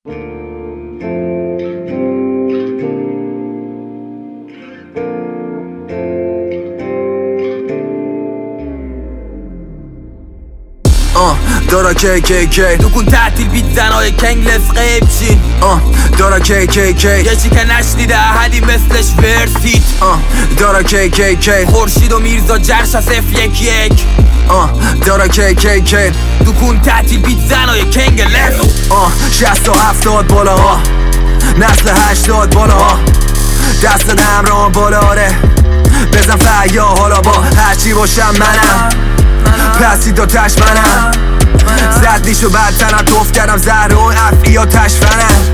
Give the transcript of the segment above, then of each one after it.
دارا KKK تكون تعطيل بيت زنای کنگلس غیب چین دارا KKK یه چی که نشنیده احدی مثلش ورسید دارا KKK خورشید و میرزا جرش از F11 دارا KKK تکون تعطیل بیت زنای کنگلس 60 و 70 بالا ها نسل 80 بالا ها دست همراه بالا آره بزن فیا حالا با هرچی باشم منم پسی تا تش منم زد نیشو بدتنم توف کردم زهر و افعی یا تشفنم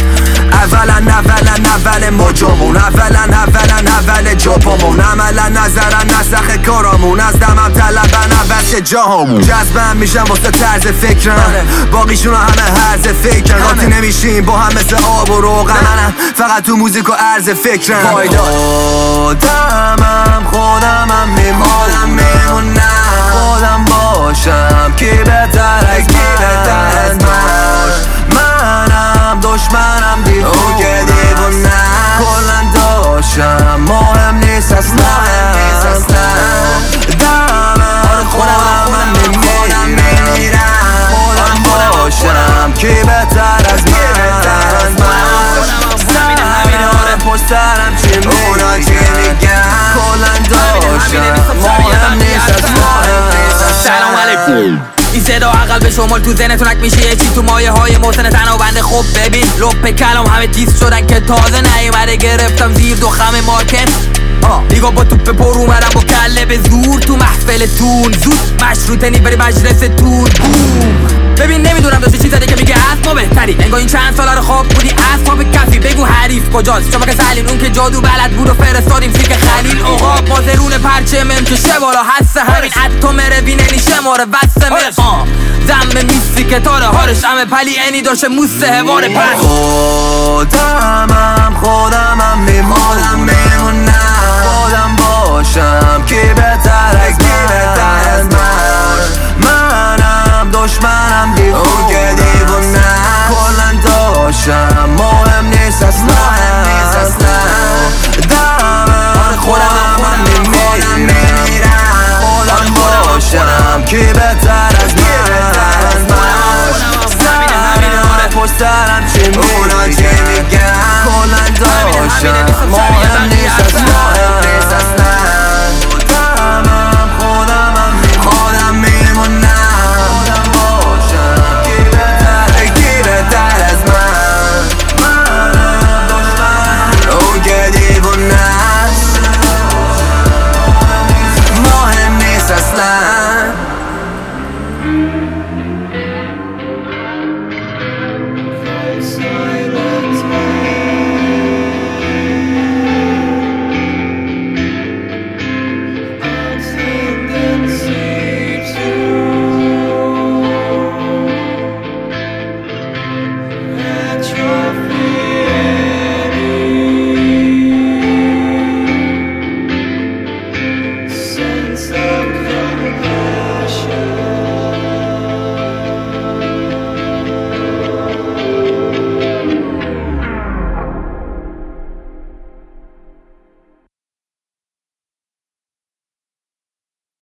اول مجامون اول جاپامون عملا نظرن نسخ کارامون از دمم طلبن اول که جاهامون جذبم میشم واسه طرز فکرم باقیشون همه هرز فکرن قاطی نمیشیم با هم مثل آب و روغنم فقط تو موزیک و عرض فکرم خودمم میمونم خودم باشم کی بهتر از منم دشمنم دیدو که دیوونم کلن داشتم مهم نیست اصلا خودم میمیرم خودم باشم کی بهتر از من پشت سرم چی میگم کلن داشتم مهم نیست سلام علیکم این صدا عقل به شمال تو ذهنتونک میشه یه چی تو مایه های محسن تنابنده خب ببین لپ کلام همه تیز شدن که تازه نیومده گرفتم زیر دو خم مارکت دیگه با توپ پر اومدم با کله به زور تو محفلتون زود مشروطه نی بری مجلس تون ببین نمیدونم داشتی چی زده که میگه از ما بهتری انگار این چند ساله رو خواب بودی اصحاب کفی بگو حریف کجاست شما که سلیم اون که جادو بلد بود و فرستادیم سیک خلیل عقاب مازرون پرچمم که شه بالا هسته همین اتم روینه نیشه ماره بسته مش دم میسی که تاره هارش همه پلی اینی داشته موسه هواره پس خودمم میمونم خودم باشم کی بهتر از منم دشمنم دیوون که دیوونم کلن داشتم مهم نیست اصلا خودم میمیرم خودم باشم کی بهتر از من پشت سرم چی میگم کلن داشتم مهم نیست اصلا